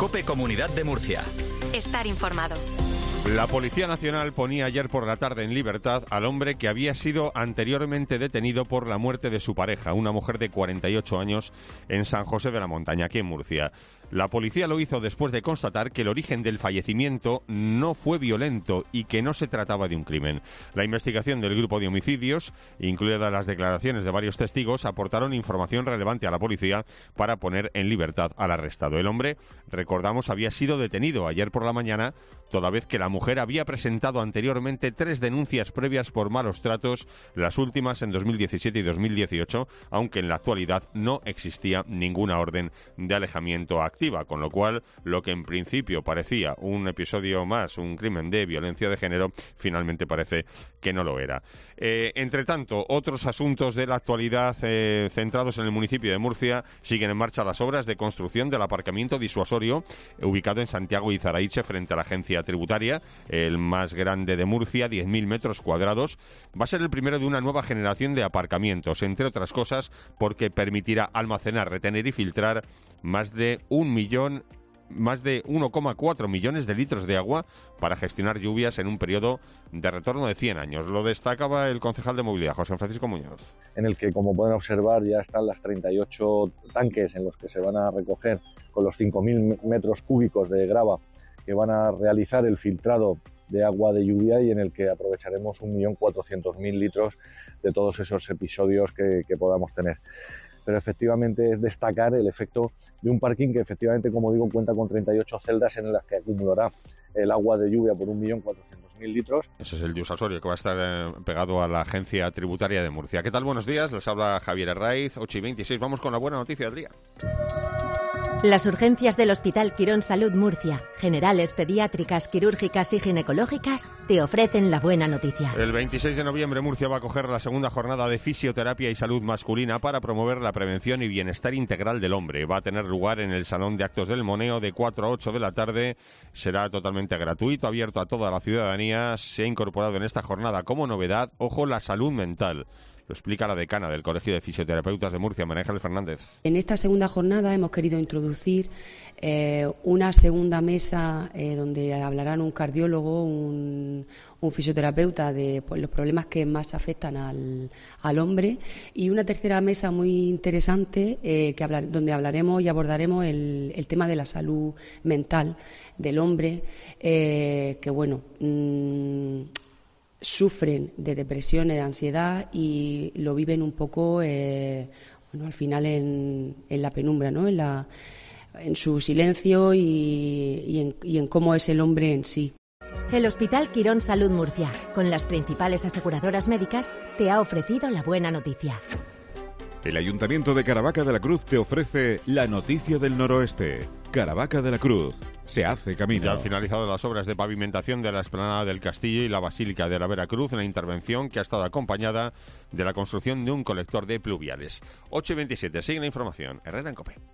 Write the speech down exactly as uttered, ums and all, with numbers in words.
COPE Comunidad de Murcia. Estar informado. La Policía Nacional ponía ayer por la tarde en libertad al hombre que había sido anteriormente detenido por la muerte de su pareja, una mujer de cuarenta y ocho años, en San José de la Montaña, aquí en Murcia. La policía lo hizo después de constatar que el origen del fallecimiento no fue violento y que no se trataba de un crimen. La investigación del grupo de homicidios, incluidas las declaraciones de varios testigos, aportaron información relevante a la policía para poner en libertad al arrestado. El hombre, recordamos, había sido detenido ayer por la mañana, toda vez que la mujer había presentado anteriormente tres denuncias previas por malos tratos, las últimas en dos mil diecisiete y dos mil dieciocho, aunque en la actualidad no existía ninguna orden de alejamiento activa, con lo cual lo que en principio parecía un episodio más, un crimen de violencia de género, finalmente parece que no lo era. Eh, entre tanto, otros asuntos de la actualidad eh, centrados en el municipio de Murcia: siguen en marcha las obras de construcción del aparcamiento disuasorio eh, ubicado en Santiago y Zaraiche, frente a la agencia tributaria, el más grande de Murcia, diez mil metros cuadrados. Va a ser el primero de una nueva generación de aparcamientos, entre otras cosas porque permitirá almacenar, retener y filtrar más de un millón, más de uno coma cuatro millones de litros de agua para gestionar lluvias en un periodo de retorno de cien años. Lo destacaba el concejal de Movilidad, José Francisco Muñoz. En el que, como pueden observar, ya están las treinta y ocho tanques en los que se van a recoger con los cinco mil metros cúbicos de grava que van a realizar el filtrado de agua de lluvia, y en el que aprovecharemos un millón cuatrocientos mil litros de todos esos episodios que, que podamos tener. Pero efectivamente es destacar el efecto de un parking que efectivamente, como digo, cuenta con treinta y ocho celdas en las que acumulará el agua de lluvia por un millón cuatrocientos mil litros. Ese es el disuasorio que va a estar eh, pegado a la agencia tributaria de Murcia. ¿Qué tal? Buenos días, les habla Javier Herraiz, ocho y veintiséis. Vamos con la buena noticia del día. Las urgencias del Hospital Quirón Salud Murcia, generales, pediátricas, quirúrgicas y ginecológicas, te ofrecen la buena noticia. El veintiséis de noviembre Murcia va a acoger la segunda jornada de fisioterapia y salud masculina para promover la prevención y bienestar integral del hombre. Va a tener lugar en el Salón de Actos del Moneo de cuatro a ocho de la tarde. Será totalmente gratuito, abierto a toda la ciudadanía. Se ha incorporado en esta jornada como novedad, ojo, la salud mental. Lo explica la decana del Colegio de Fisioterapeutas de Murcia, María Ángeles Fernández. En esta segunda jornada hemos querido introducir eh, una segunda mesa eh, donde hablarán un cardiólogo, un, un fisioterapeuta de pues, los problemas que más afectan al, al hombre, y una tercera mesa muy interesante eh, que hablar, donde hablaremos y abordaremos el, el tema de la salud mental del hombre, eh, que bueno... Mmm, sufren de depresiones, de ansiedad, y lo viven un poco, eh, bueno, al final en, en la penumbra, ¿no? En, la, en su silencio y, y, en, y en cómo es el hombre en sí. El Hospital Quirón Salud Murcia, con las principales aseguradoras médicas, te ha ofrecido la buena noticia. El Ayuntamiento de Caravaca de la Cruz te ofrece la noticia del noroeste. Caravaca de la Cruz. Se hace camino. Ya han finalizado las obras de pavimentación de la explanada del Castillo y la Basílica de la Veracruz, una intervención que ha estado acompañada de la construcción de un colector de pluviales. ocho y veintisiete. Sigue la información. Herrera en COPE.